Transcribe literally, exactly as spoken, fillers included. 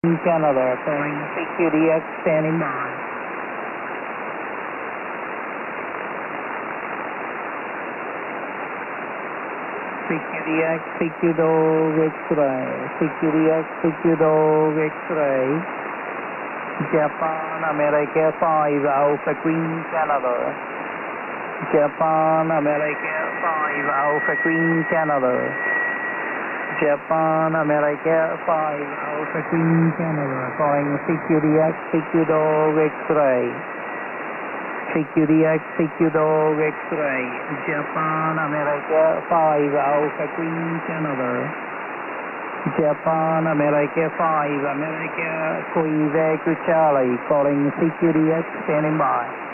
Canada, calling C Q D X, standing by. C Q D X, C Q Dog X-ray, C Q D X, C Q Dog X-ray, Japan, America five, Alpha Queen, Canada, Japan, America five, Alpha Queen, Canada, Japan, America five, Alpha Queen, Canada, calling C Q D X, C Q Dog X-ray, C Q D X, C Q Dog X-ray, Japan, America five, Alpha Queen, Canada, Japan, America five, America Quebec, Charlie, calling C Q D X, standing by.